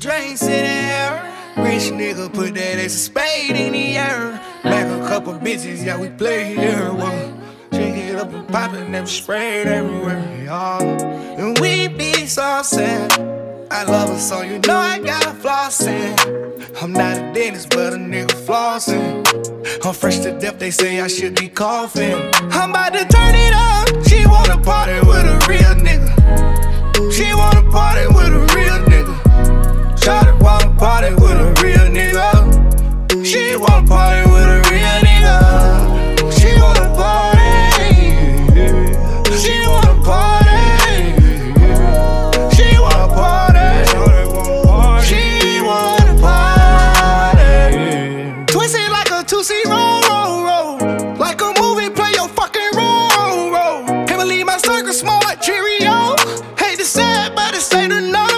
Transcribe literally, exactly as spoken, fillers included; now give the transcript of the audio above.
Drinks in the air. Rich nigga put that ass of spade in the air. Back a couple bitches, yeah, we play here. Well, drink it up and pop it, never sprayed everywhere, y'all. And we be so sad. I love her, so you know I gotta flossing. I'm not a dentist, but a nigga flossing. I'm fresh to death, they say I should be coughing. I'm about to turn it up. She wanna party with a real nigga. She wanna party with a